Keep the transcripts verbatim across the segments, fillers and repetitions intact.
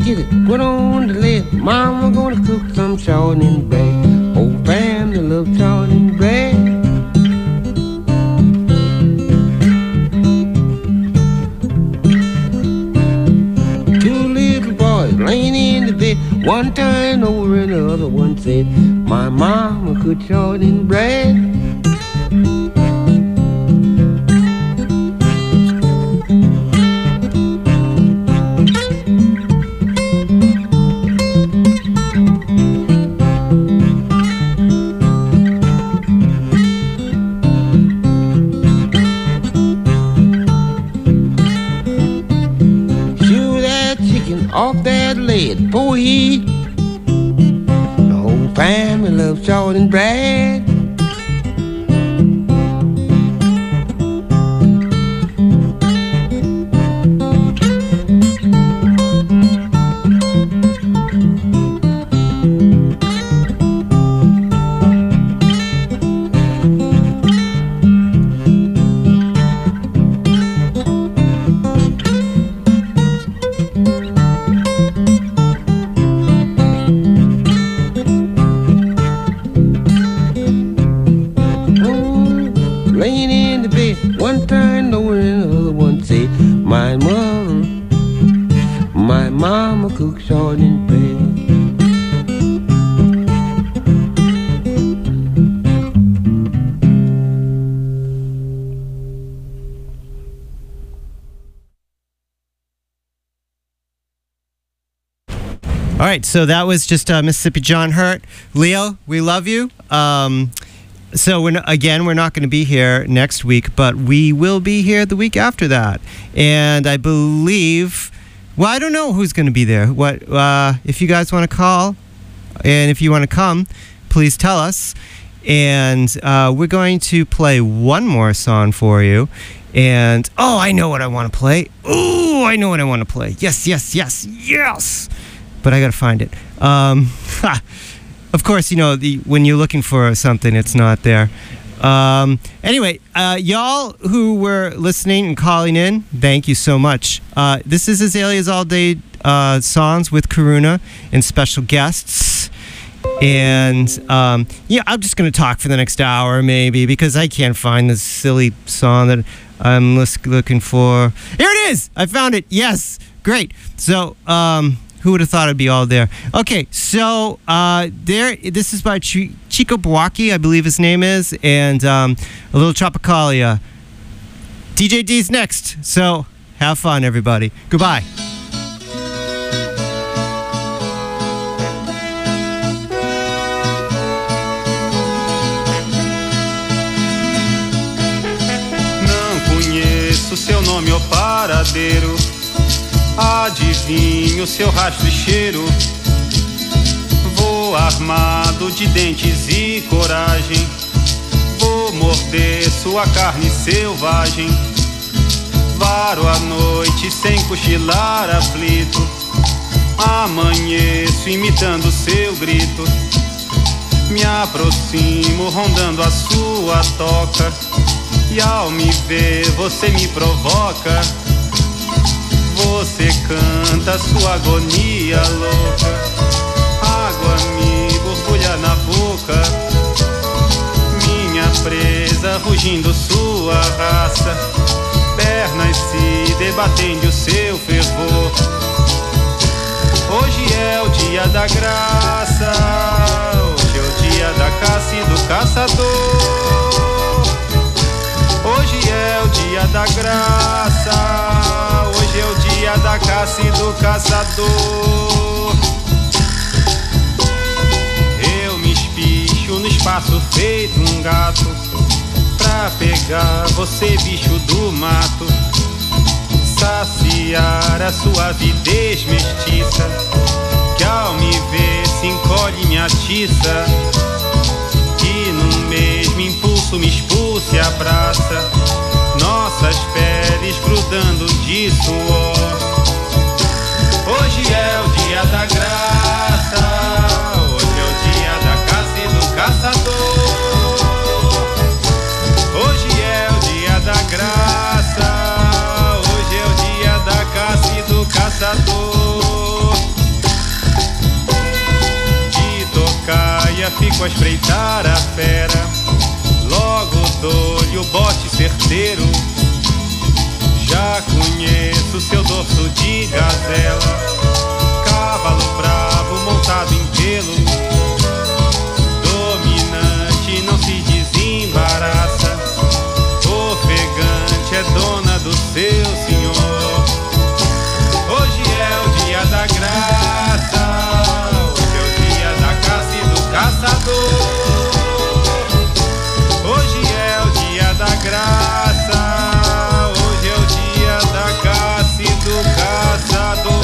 get it, put on the lid. Mama gonna cook some shortening bread. Whole family love shortening bread. Two little boys laying in the bed, one turned over and the other one said, my mama could shorten bread. Off that lid, poor he. The whole family loves shortening bread. All right, so that was just uh, Mississippi John Hurt. Leo, we love you. Um, so we're, again, we're not going to be here next week, but we will be here the week after that. And I believe, well, I don't know who's going to be there. What uh, if you guys want to call, and if you want to come, please tell us. And uh, we're going to play one more song for you. And, oh, I know what I want to play. Oh, I know what I want to play. Yes, yes, yes, yes. But I got to find it. Um, of course, you know, the, when you're looking for something, it's not there. Um, anyway, uh, y'all who were listening and calling in, thank you so much. Uh, this is Azalea's All Day uh, Songs with Karuna and special guests. And, um, yeah, I'm just going to talk for the next hour, maybe, because I can't find this silly song that I'm looking for. Here it is! I found it! Yes! Great. So, um... who would have thought it'd be all there? Okay, so uh, there. This is by Ch- Chico Buarque, I believe his name is, and um, a little Tropicalia. D J D's next, so have fun, everybody. Goodbye. Não conheço seu nome ou paradeiro. Adivinho seu rastro e cheiro. Vou armado de dentes e coragem. Vou morder sua carne selvagem. Varo a noite sem cochilar aflito. Amanheço imitando seu grito. Me aproximo rondando a sua toca. E ao me ver você me provoca. Você canta sua agonia louca. Água me borbulha na boca. Minha presa rugindo sua raça. Pernas se debatendo o seu fervor. Hoje é o dia da graça. Hoje é o dia da caça e do caçador. Hoje é o dia da graça. Hoje é o dia da caça e do caçador. Eu me espicho no espaço feito um gato pra pegar você, bicho do mato. Saciar a sua avidez mestiça, que ao me ver se encolhe e me atiça. Que num mesmo impulso me expulse e abraça. Nossas peles grudando de suor. Hoje é o dia da graça. Hoje é o dia da caça e do caçador. Hoje é o dia da graça. Hoje é o dia da caça e do caçador. dia fico a espreitar a fera, logo dou-lhe o bote certeiro. Já conheço seu dorso de gazela, cavalo bravo montado em pelo, dominante não se desembaraça, ofegante é dona do seu senhor. Hoje é o dia da graça, hoje é o dia da caça e do caçador. Hoje é o dia da graça, hoje é o dia da caça e do caçador.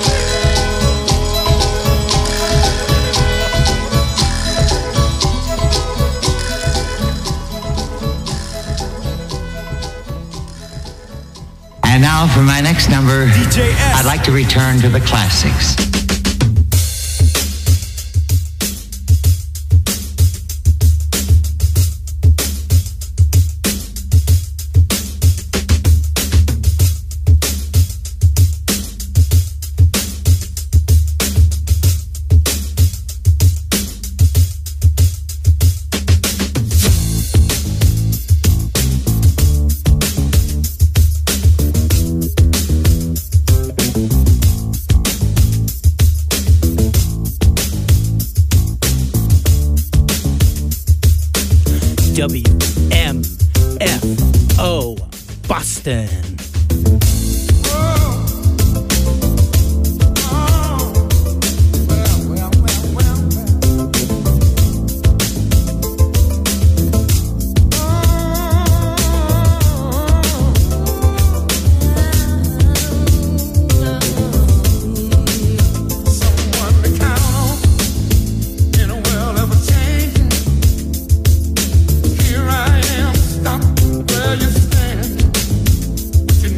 And now for my next number, D J S. I'd like to return to the classics. W M F O Boston. Here I am, stop where you stand.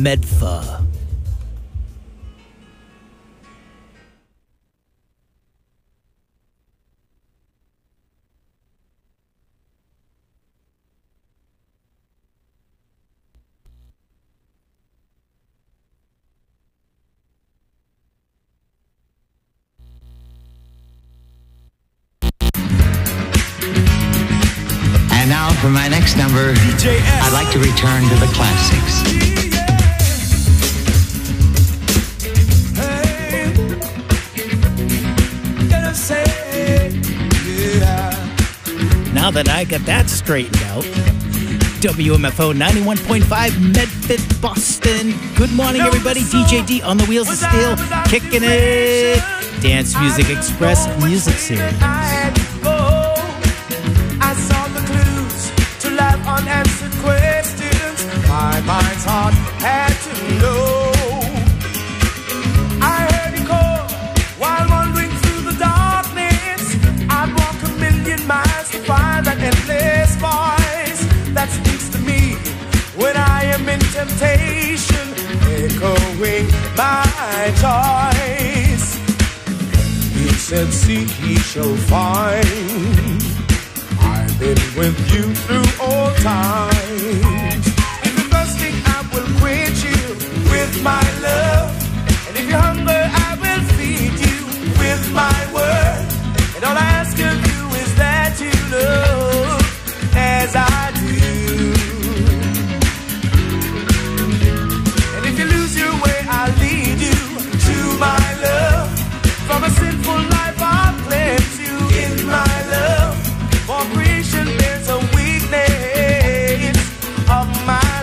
Medfa. And now for my next number, I'd like to return to the classics. Now that I got that straightened out, W M F O ninety-one point five Medford, Boston. Good morning, everybody. D J D on the wheels of steel, kicking it. Dance Music Express Music Series. Unanswered questions my mind's heart had to know. I heard you call while wandering through the darkness. I'd walk a million miles to find that endless voice that speaks to me when I am in temptation, echoing my choice. He said, seek ye shall find. I've been with you through all times. If you're thirsty, I will quench you with my love. And if you're hungry, I will feed you with my word. And all I ask of you is that you love as I do. And if you lose your way, I'll lead you to my love. From a sinful life, I'll cleanse you in my love. For creation, there's a weakness of my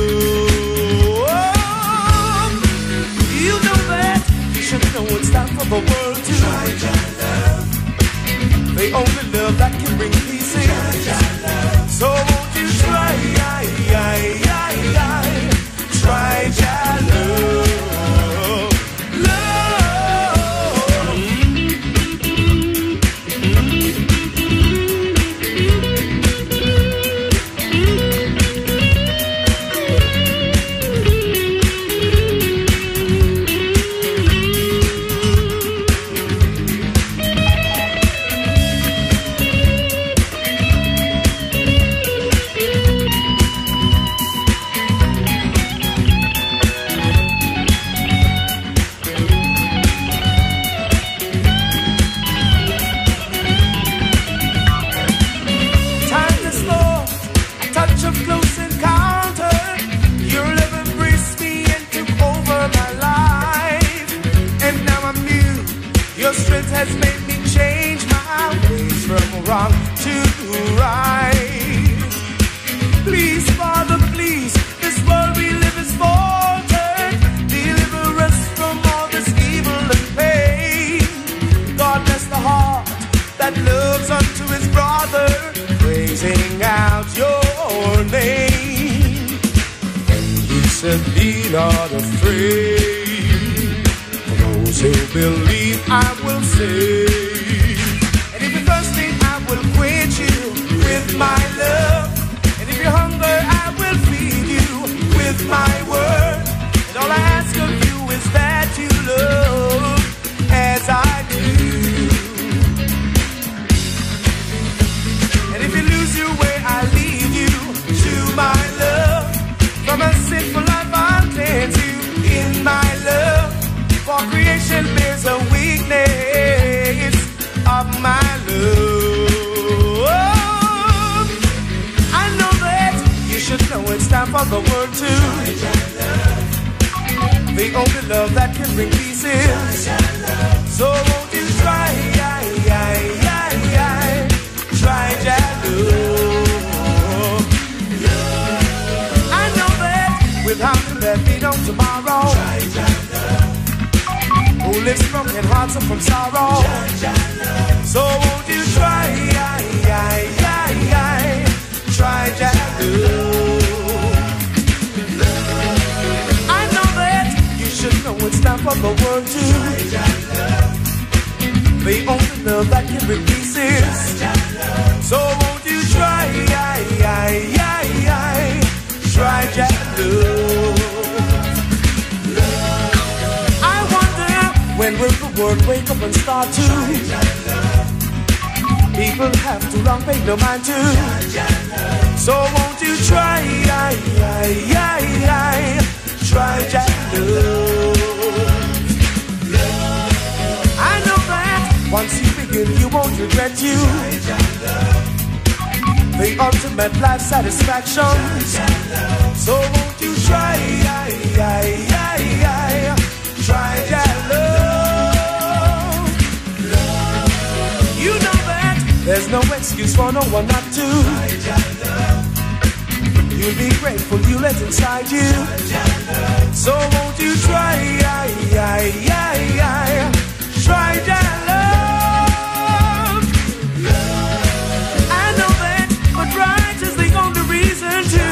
love. You know that, you should know it's time for the world to try your love. The only love that can bring peace in. So won't you try, try your love. Has made me change my ways from wrong to right. Please, Father, please, this world we live is faltered. Deliver us from all this evil and pain. God bless the heart that loves unto his brother, praising out your name. And he said, be not afraid. Those who believe, I will save. And if you're thirsty, I will quench you with my love. And if you're hungry, I will feed you with my word. And all I ask of you is that you love as I do. And if you lose your way, I lead you to my love. From a sinful life, I'll cleanse you in my love. For creation bears a weakness of my love. I know that you should know it's time for the world to the only love that can bring peace in. So won't you try, try that love. I know that without him there'd be no tomorrow. Who lives from in hearts and from sorrow. So won't you try, try that love. I know that you should know it's time for the world to the only love that can bring peace is. So won't you try, try that love. When will the world wake up and start to? People have to wrong, pay no mind to. So won't you try, I, I, I, I, try Jah love. I know that once you begin, you won't regret you. The ultimate life satisfaction. So won't you try, I, I, I, I, try Jah love. You know that there's no excuse for no one not to. You'll be grateful you let inside you. So won't you try, I, I, I, I, try Jah love. I know that, but right is the only reason to.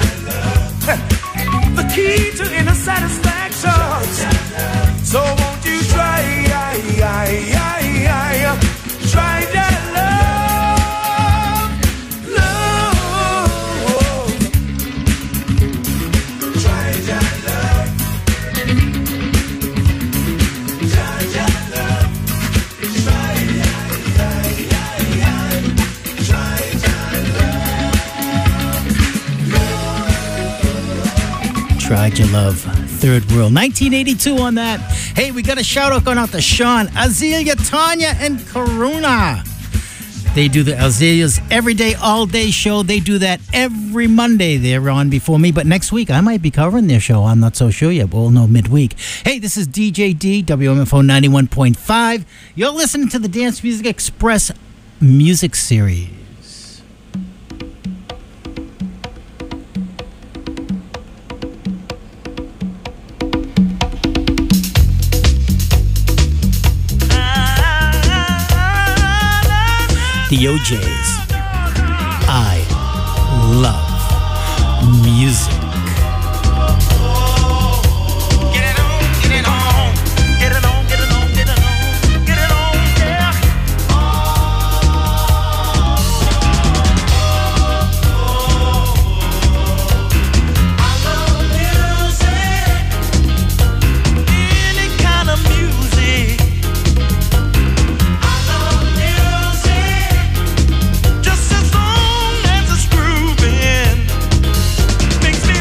The key to inner satisfaction. So won't you try, I, I, I, I, try Jah love, love. Try Jah love, Jah Jah love. Try, I, I, I, try Jah love. Try Jah love. Third World. nineteen eighty-two on that. Hey, we got a shout out going out to Sean, Azealia, Tanya, and Karuna. They do the Azalea's Every Day, All Day show. They do that every Monday. They're on before me, but next week I might be covering their show. I'm not so sure yet, but we'll know midweek. Hey, this is D J D, W M F O ninety-one point five. You're listening to the Dance Music Express music series. The O Js. I love music. Get it on, get it on, get it on, get it on, get it on, get it on, yeah. I love music, any kind of music. I love music, just as long as it's grooving. Makes me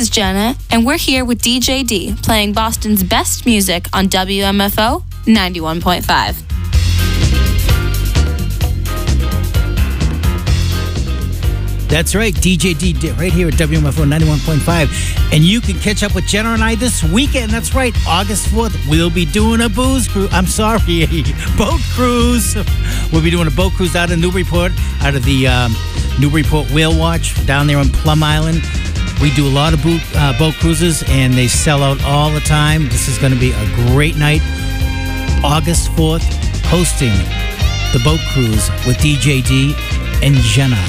is Jenna, and we're here with D J D, playing Boston's best music on W M F O ninety-one point five. That's right, D J D right here at W M F O ninety-one point five. And you can catch up with Jenna and I this weekend. That's right, August fourth. We'll be doing a booze cruise. I'm sorry, boat cruise. We'll be doing a boat cruise out of Newburyport, out of the um, Newburyport Whale Watch down there on Plum Island. We do a lot of boot, uh, boat cruises, and they sell out all the time. This is going to be a great night. August fourth, hosting the boat cruise with D J D and Jenna.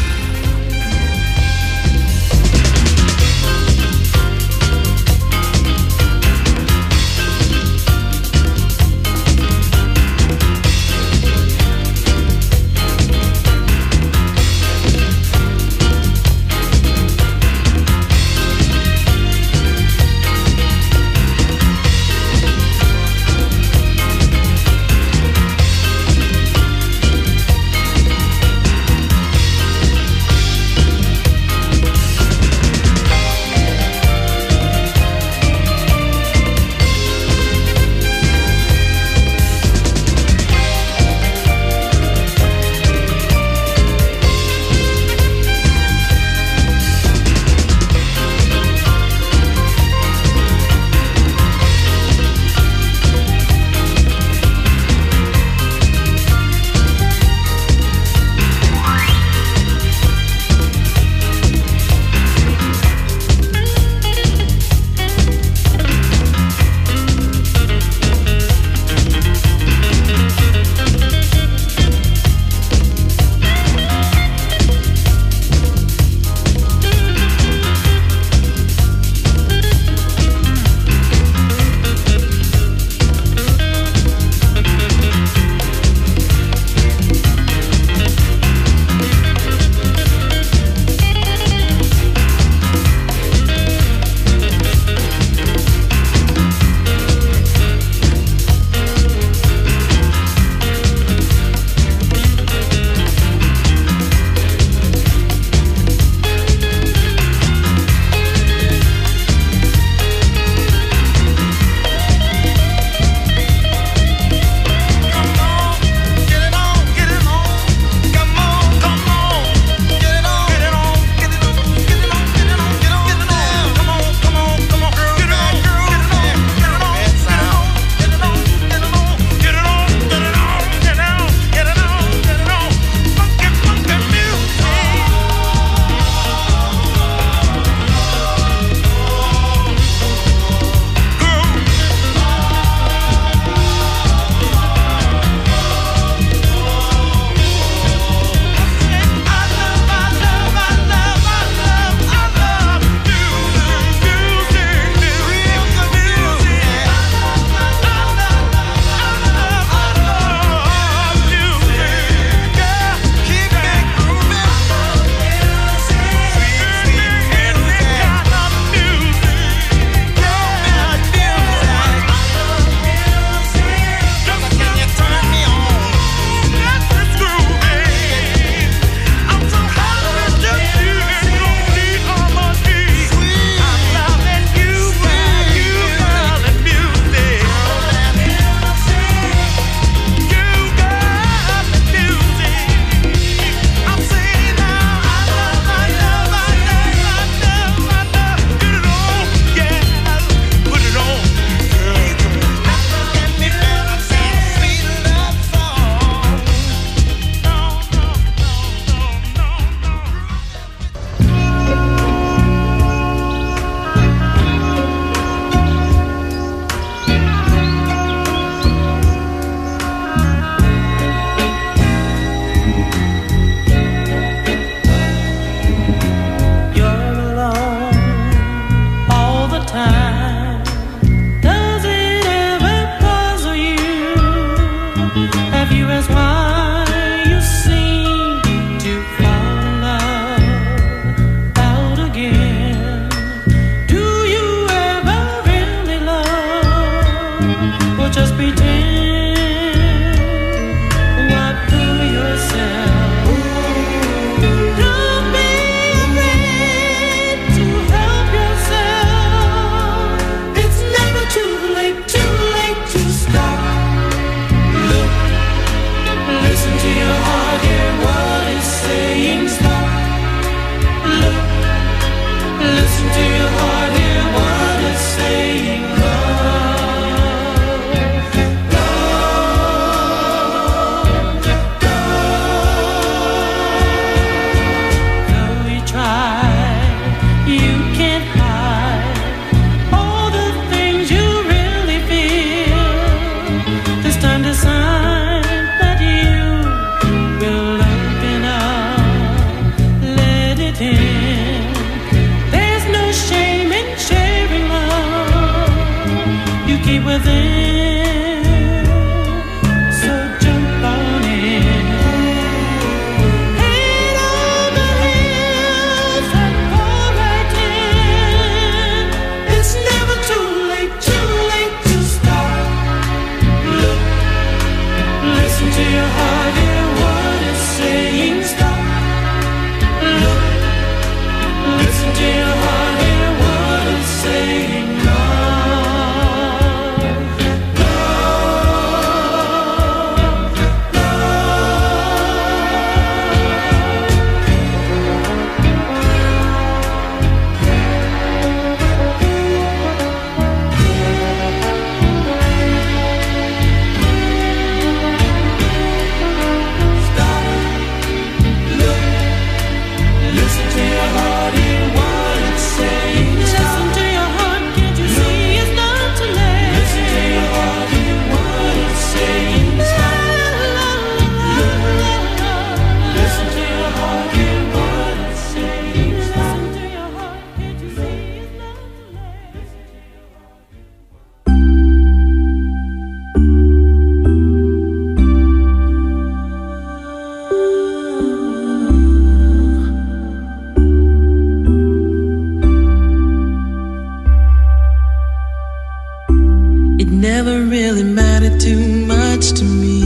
never really mattered too much to me.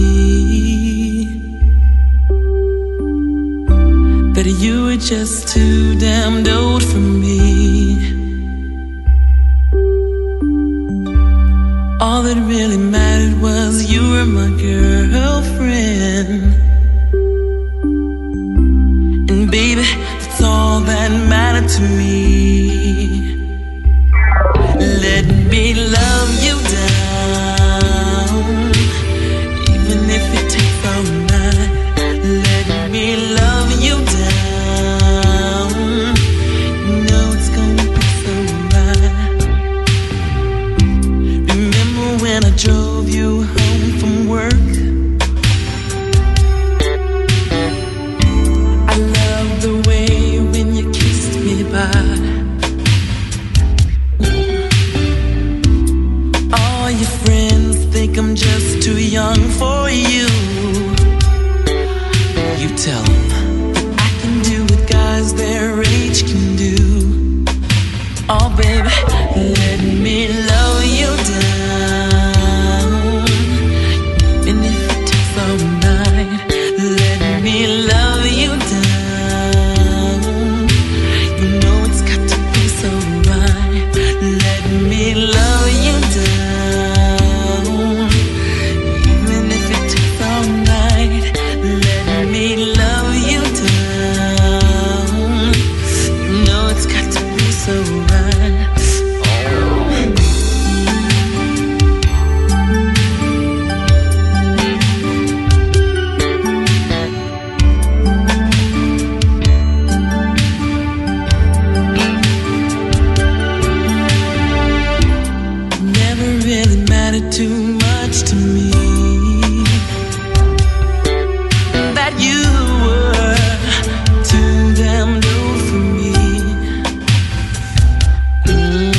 But you were just too damned old for me. All that really mattered was you were my girlfriend. And baby, that's all that mattered to me. Let me love you down, even if it takes all night. Let me love you down. You know it's gonna be so right. Remember when I drove you home from work? I love the way when you kissed me bye. All your friends think I'm just too young for you. You tell them that I can do what guys their age can do. Oh baby, let me love you down. And if it takes all night, let me love you down. You know it's got to be so right. Let me love you down. Even if it takes all night, let me love you down. You know it's got to be so right. Never really mattered too much to me that you were too damn old for me. Mm.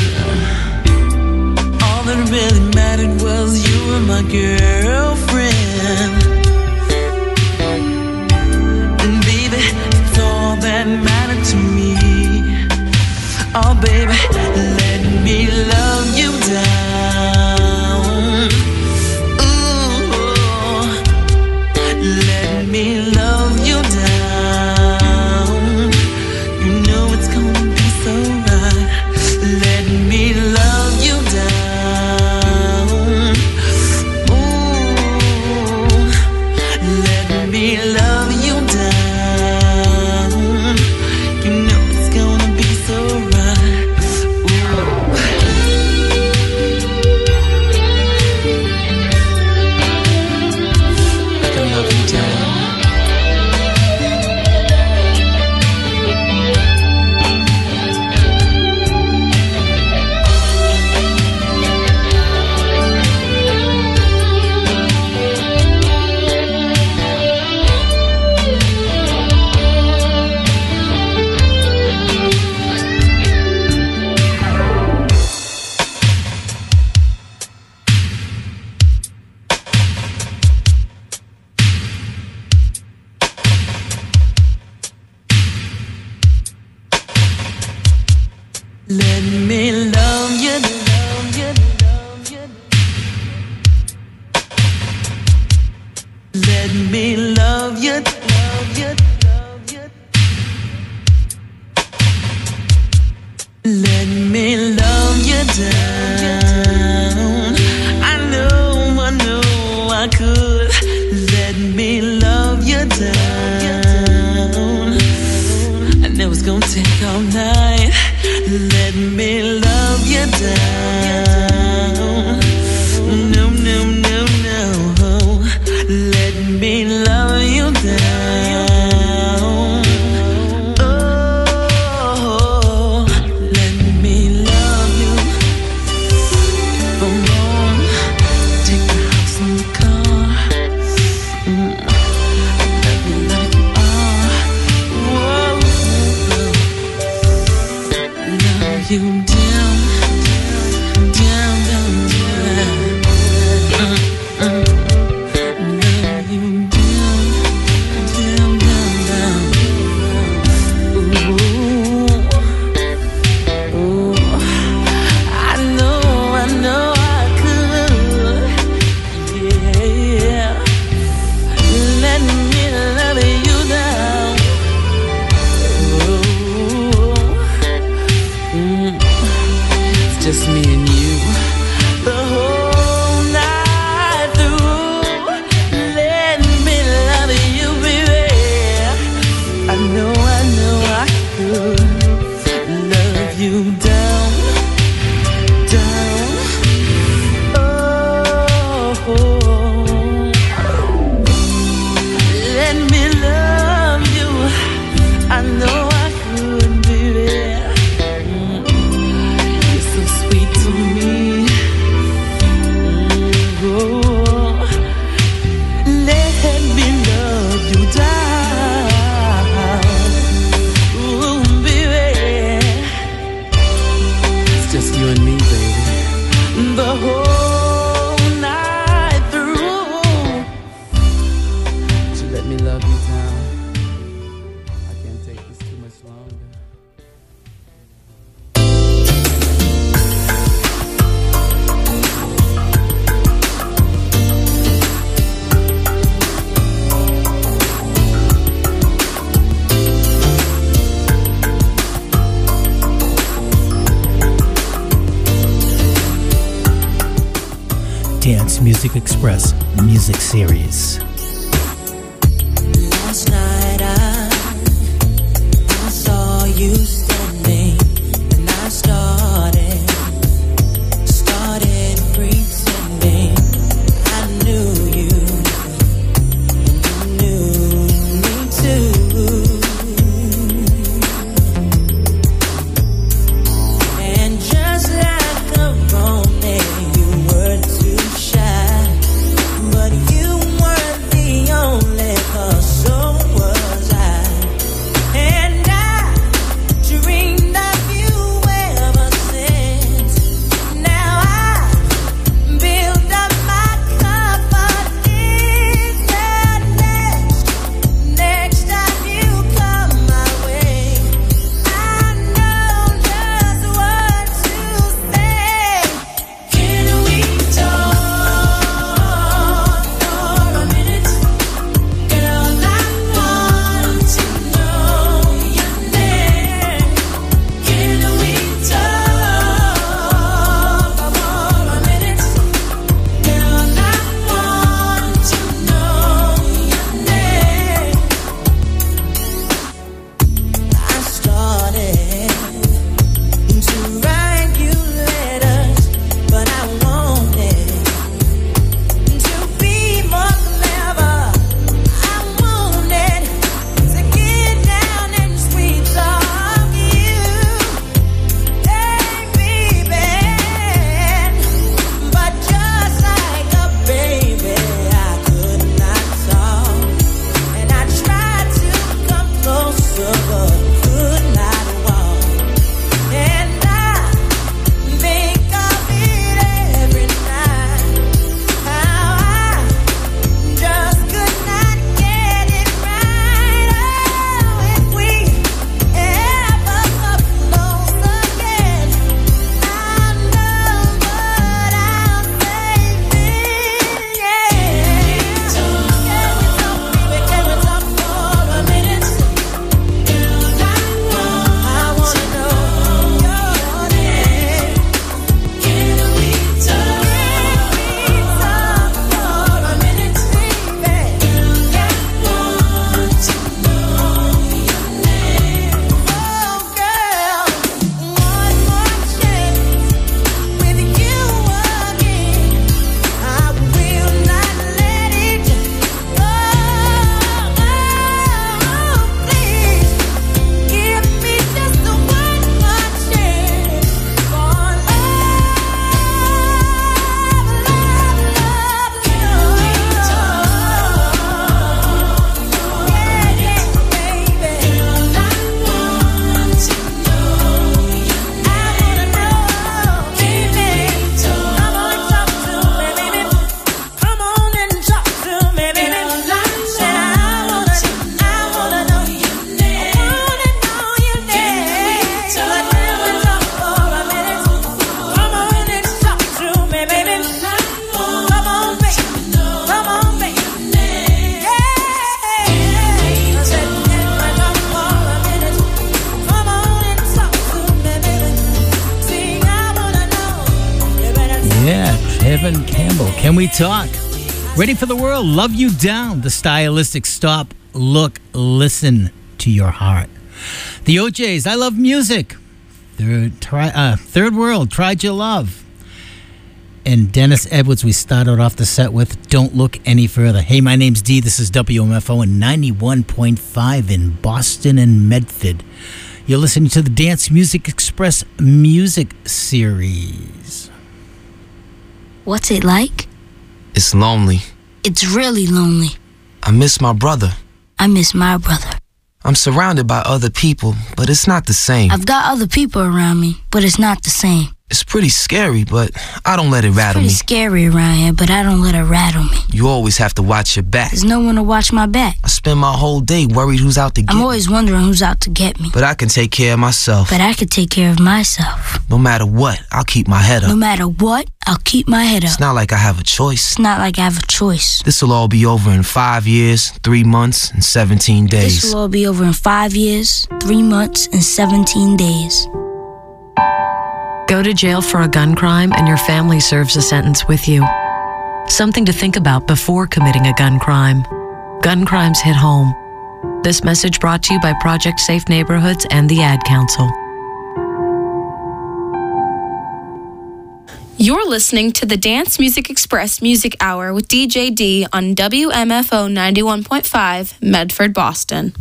All that really mattered was you were my girlfriend. And baby, it's all that mattered to me. Oh baby, let me love you down. Ooh, let me love you down. You know it's gonna be so right. Let me love you down. Ooh, let me love you down. You know it's gonna be so right. Ooh. I can love you down. Let me love you, love you, love you. Let me love you, love you, love you. Let me love you down. I know, I know I could. Let me love you down. I know it's gonna take all night. Let me love you down. No, no, no, no. Let me love you down. Oh, let me love you. If I'm wrong, take the house and the car. Mm. I love you like you are. Whoa. Love you down, down, down, down. Mm, mm. Love you down, down, down, down. Ooh, ooh. I know, I know I could. just me and you the whole night through. Let me love you, baby. I know, I know I could love you down, down. Oh, let me love you. I know I could, baby. You're so sweet to me. Oh, let me love you down. Ooh, baby. It's just you and me, baby. The whole night through. So let me love you down. I can't take this too much longer. Dance Music Express Music Series. Last night I, I saw you standing, and I started, started pretending I knew you, and you knew me too. And just like a romance, you were too shy, but you weren't the only cause, so was I. And I Evan Campbell. Can we talk? Ready for the world? Love you down. The stylistic stop, look, listen to your heart. The O Js, I love music. Third, try, uh, Third World, Tried Your Love. And Dennis Edwards, we started off the set with Don't Look Any Further. Hey, my name's Dee. This is W M F O and ninety-one point five in Boston and Medford. You're listening to the Dance Music Express music series. What's it like? It's lonely. It's really lonely. I miss my brother. I miss my brother. I'm surrounded by other people, but it's not the same. I've got other people around me, but it's not the same. It's pretty scary, but I don't let it rattle me. It's pretty scary around here, but I don't let it rattle me. You always have to watch your back. There's no one to watch my back. I spend my whole day worried who's out to get me. I'm always wondering who's out to get me. But I can take care of myself. But I can take care of myself. No matter what, I'll keep my head up. No matter what, I'll keep my head up. It's not like I have a choice. It's not like I have a choice. This'll all be over in five years, three months, and seventeen days. This will all be over in five years, three months, and seventeen days. Go to jail for a gun crime and your family serves a sentence with you. Something to think about before committing a gun crime. Gun crimes hit home. This message brought to you by Project Safe Neighborhoods and the Ad Council. You're listening to the Dance Music Express Music Hour with D J D on W M F O ninety-one point five, Medford, Boston.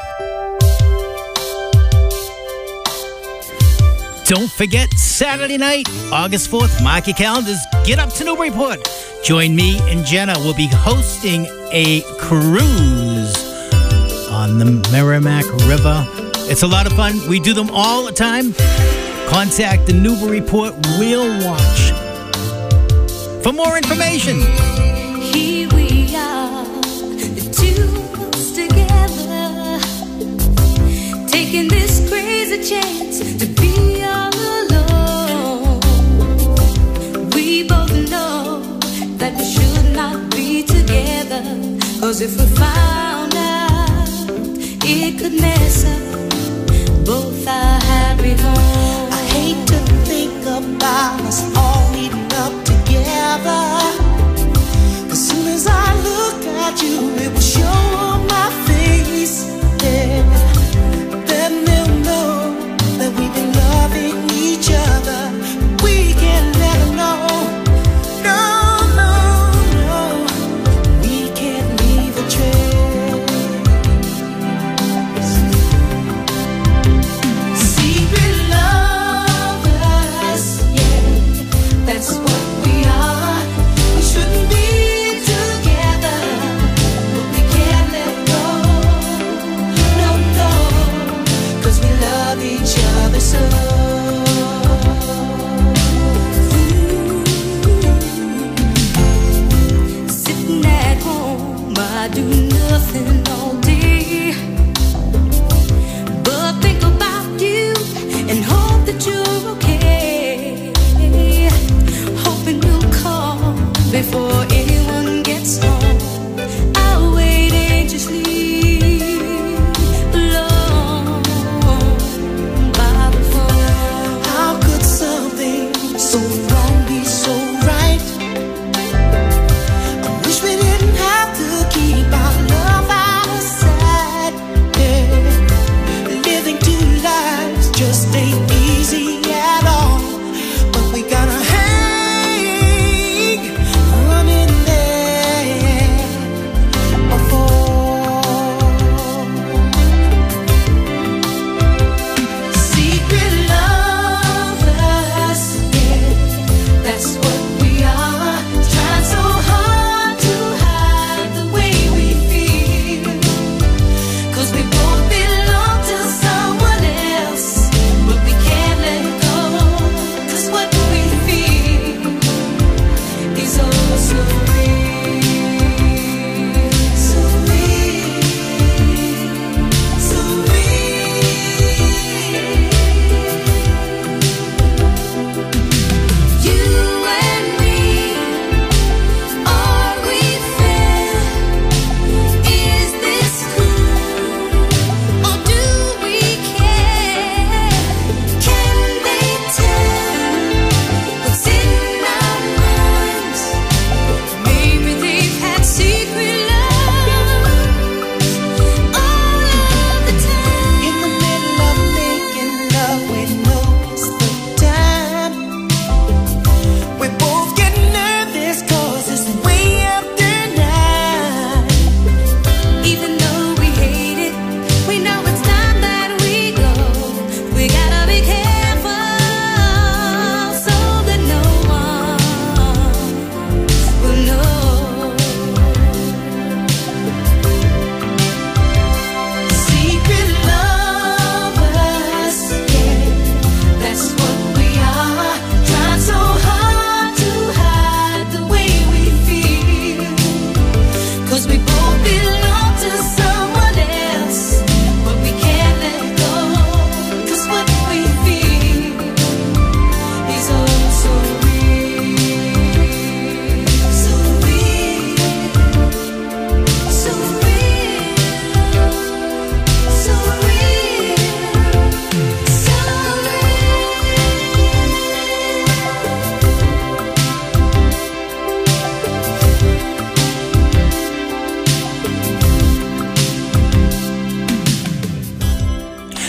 Don't forget, Saturday night, August fourth, mark your calendars, get up to Newburyport. Join me and Jenna. We'll be hosting a cruise on the Merrimack River. It's a lot of fun. We do them all the time. Contact the Newburyport Wheel Watch for more information. Here we are, the two of us together, taking this crazy chance to be all alone. We both know that we should not be together, 'cause if we found out, it could mess up both our happy homes. I hate to think about us all meeting up together. As soon as I look at you, it will show on my face. Yeah. Then they'll know that we've been loving each other. We can never know. No, no, no. We can't leave a trace. Secret love.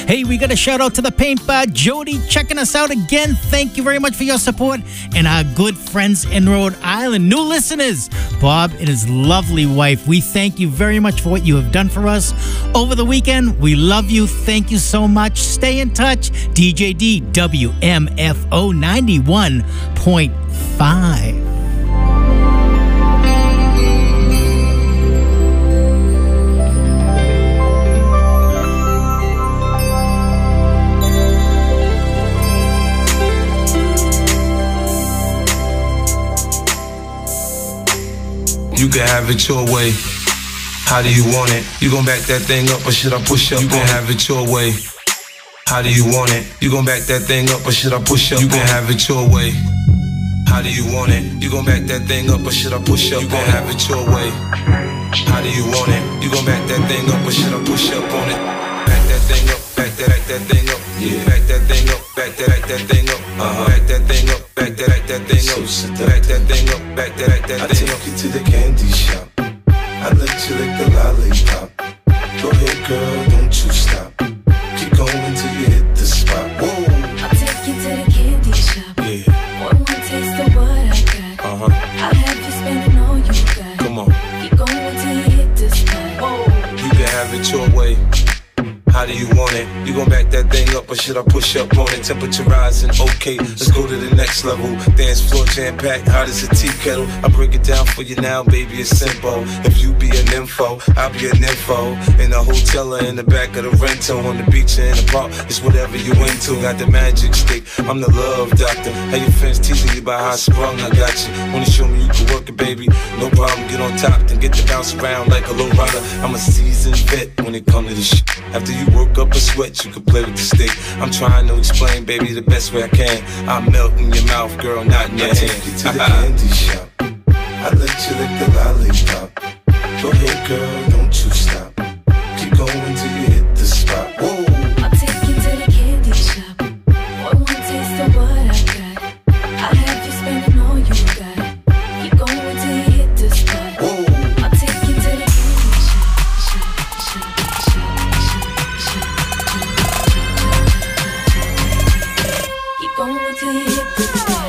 Hey, we got a shout out to the paint bar. Jody checking us out again. Thank you very much for your support. And our good friends in Rhode Island, new listeners, Bob and his lovely wife. We thank you very much for what you have done for us over the weekend. We love you. Thank you so much. Stay in touch. D J D, W M F O ninety-one point five. You can have it your way. How do you want it? You gon' back that thing up or should I push up? You can have it your way. How do you want it? You gon' back that thing up or should I push up? You can have it your way. How do you want it? You gon' back that thing up or should I push up? You gon' have it your way. How do you want it? You gon' back that thing up or should I push up on it? Back that thing up, back that, back that thing up. Yeah, back that thing up, back that, back that thing up. Uh-huh. Back that thing up, back that, back that thing up. Back that thing up, back that, back that thing up. I take you to the candy shop. I let you lick the lollipop. Go ahead, girl, don't you stop. Keep going till you hit the spot. Whoa. I'll take you to the candy shop. Yeah. One more taste of what I got. Uh-huh. I'll have you spending all you got. Come on. Keep going till you hit the spot. Whoa. You can have it your way. How do you want it? You gon' back that thing up or should I push up on it? Temperature rising, okay, let's go to the next level. Dance floor jam-packed, hot as a tea kettle. I break it down for you now, baby, it's simple. If you be an info, I'll be an info. In the hotel or in the back of the rental, on the beach or in the park, it's whatever you into. Got the magic stick, I'm the love doctor. How your friends teasing you about how I sprung, I got you. Wanna show me you can work it, baby? No problem, get on top, then get to bounce around like a low rider. I'm a seasoned vet when it comes to this shit. After you work up a sweat, you can play with the stick. I'm trying to explain, baby, the best way I can. I melt in your mouth, girl, not in your I hand. take you to the candy shop. I let you lick the lollipop. Go ahead, girl, don't you stop. Keep going till you hit the spot. Whoa. I'll take you to the candy shop. One more taste of what I got. I'll have you spending all you got. Keep going till you hit the spot. Whoa. I'll take you to the candy shop. Keep going till you hit the spot.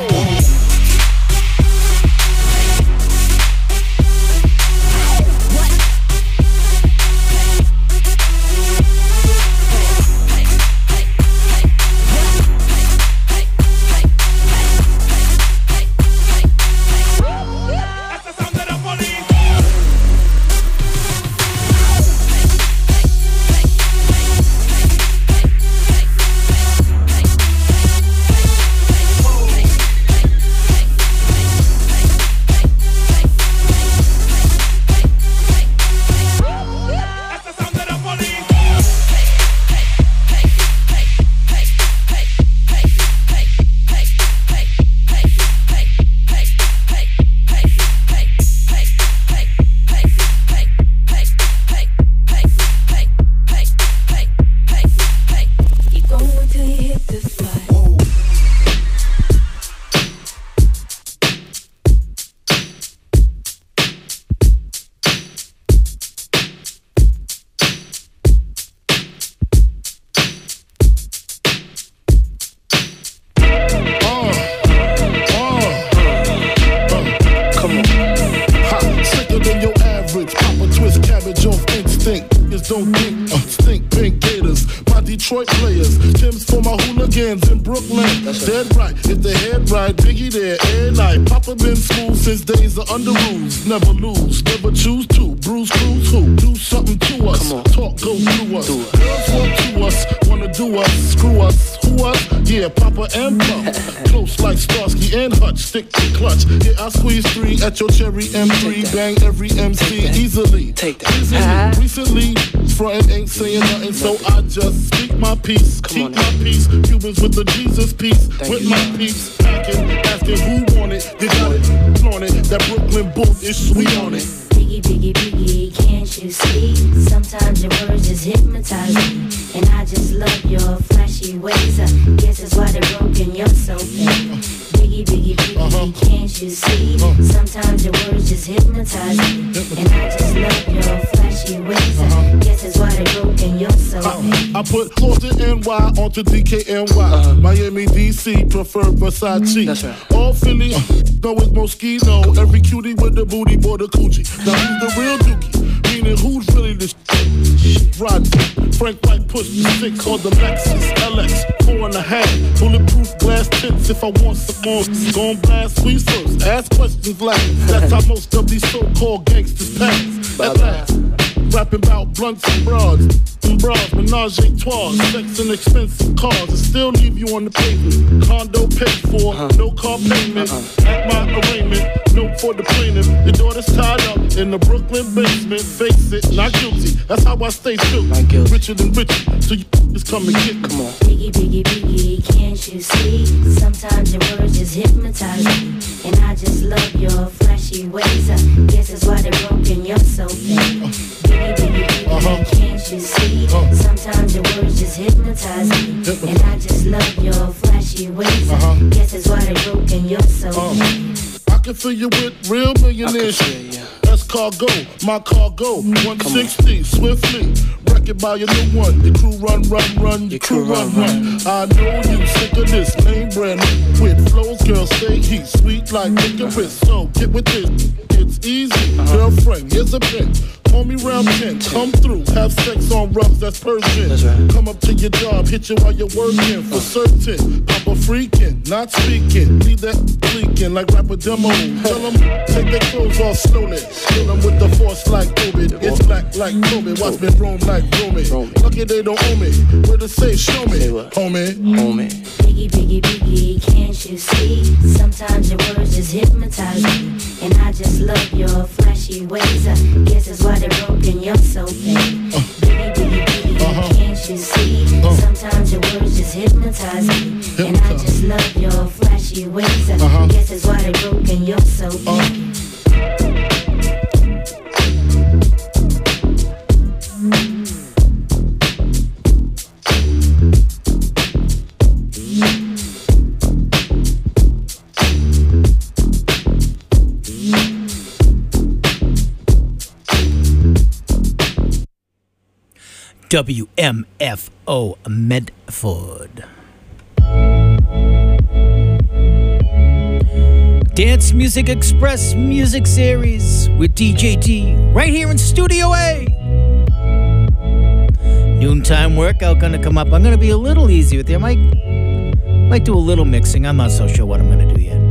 Don't think, uh, stink pink gators. My Detroit players, Tim's for my hooligans in Brooklyn. That's dead right, if the head right, Biggie there, air night. Papa been smooth since days of under rules. Never lose, never choose to. Bruise, cruise, who? Do something to us. Talk, go through us. Girls want to us, wanna do us, screw us. Who us? Yeah, Papa and Pump. Close like Starsky and Hutch, stick to clutch. Yeah, I squeeze three at your cherry M three. Bang every M C easily. Take that. Easily. Recently, frontin' ain't saying nothing, so I just speak my peace. Keep my peace. Cubans with the Jesus peace. With my peace. Packing, asking who want it. You got it, flaunt it. That Brooklyn boom is sweet on it. Biggie, biggie, biggie, can't you see? Sometimes your words just hypnotize me. And I just love your flashy ways. I guess that's why they're broken, you're so fake. Biggie, biggie, biggie, uh-huh. Can't you see? Uh-huh. Sometimes your words just hypnotize me. And I just love your flashy ways. I uh-huh. guess that's why they're broken, you're so fake. I, I put Slaughter N Y onto D K N Y. Uh-huh. Miami, D C, prefer Versace. That's right. All Philly, uh, know it's Moschino. Every cutie with the booty, boy, the coochie. Now who's the real dookie? Meaning who's really the shit? Rod, Frank White push the six on the Lexus L X, four and a half. Bulletproof glass tints if I want some more. Gon' blast sweet first, ask questions last. That's how most of these so-called gangsters pass. At last, rapping about blunts and broads. And bras, menage a trois, sex and expensive cars, and still leave you on the pavement. Condo paid for, uh-huh. no car payment. Uh-huh. At my arraignment, note for the plaintiff. Your daughter's tied up in the Brooklyn basement. Face it, not guilty. That's how I stay true. Richer than richer, so you just come and get me. Come on. Biggie, biggie, biggie, can't you see? Sometimes your words just hypnotize me, and I just love your flashy ways. I guess that's why they're broken. You're so fake. Biggie, biggie, biggie, uh-huh. can't you see? Sometimes your words just hypnotize me, and I just love your flashy ways. Uh-huh. Guess that's why they're broken. You're so uh, I can fill you with real millionaires. That's cargo, my cargo. one sixty, swiftly. Wreck it by your new one. Your crew run, run, run. Your crew run, run. I know you sick of this name brand with flows. Girl, stay heat, sweet like licorice. So get with this, it's easy. Girlfriend, here's a bitch. Call me round ten, come through, have sex on rubs, that's Persian. That's right. Come up to your job, hit you while you're working, for certain. Papa freaking, not speaking, leave that leaking like rapper demo. Tell them, take their clothes off slowly, kill them with the force like Ovid. It's black like Toby, watch me roam like Romy. Lucky they don't owe me, where to say, show me, homie. Homie. Biggie, biggie, biggie, can't you see? Sometimes your words just hypnotize me, and I just love your flashy ways. I guess that's why they're broken, you're so fake. Uh, biggie, biggie, biggie, uh-huh. can't you see? Uh, Sometimes your words just hypnotize me, hypnotize. and I just love your flashy ways. I uh-huh. guess that's why they're broken, you're so fake. Uh. W M F O Medford. Dance Music Express Music Series with D J D right here in Studio A. Noontime workout gonna come up. I'm gonna be a little easy with you. I might, might do a little mixing. I'm not so sure what I'm gonna do yet.